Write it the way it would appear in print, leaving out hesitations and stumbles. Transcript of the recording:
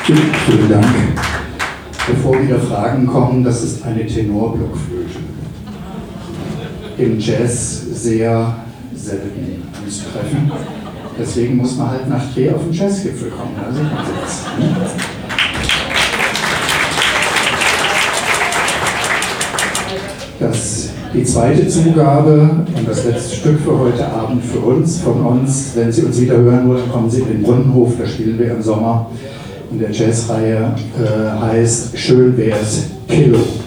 Vielen Dank. Bevor wieder Fragen kommen, das ist eine Tenorblockflöte. Im Jazz sehr selten anzutreffen. Deswegen muss man halt nach Trier auf den Jazzgipfel kommen. Da sieht man jetzt. Die zweite Zugabe und das letzte Stück für heute Abend für uns, von uns. Wenn Sie uns wieder hören wollen, kommen Sie in den Brunnenhof, da spielen wir im Sommer. In der Jazzreihe heißt Schön wär's Pillow.